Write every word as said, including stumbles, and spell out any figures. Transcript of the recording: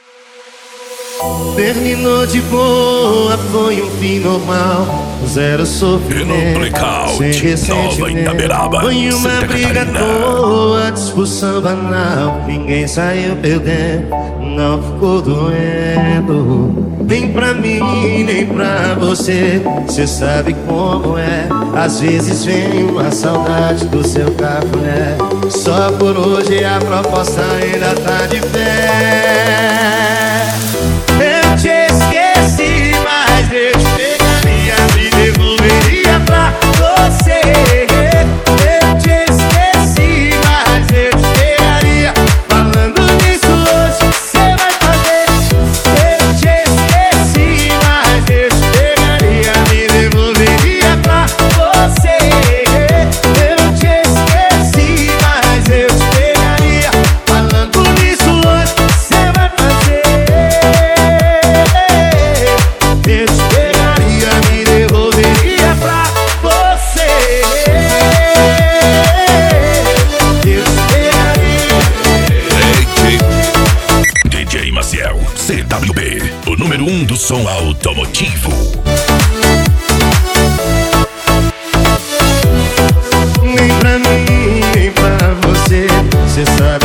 Terminou de boa, foi um fim normal. Zero sofrimento, sem ressentimento. Foi uma briga à toa, discussão banal. Ninguém saiu perdendo, não ficou doendo. Nem pra mim, nem pra você, cê sabe como é. Às vezes vem uma saudade do seu cafuné. Só por hoje a proposta ainda tá de pé. Eu te esqueci, mas eu te pegaria, me devolveria pra você. Eu te esqueci, mas eu te pegaria. Falando nisso hoje, cê vai fazer. Eu te esqueci, mas eu te pegaria, me devolveria pra você. Eu te esqueci, mas eu te pegaria. Falando nisso hoje, cê vai fazer. Eu te pegaria, me devolveria pra você. Eu te pegaria. D J Maciel, C W B, o número um do som automotivo. Nem pra mim, nem pra você, cê sabe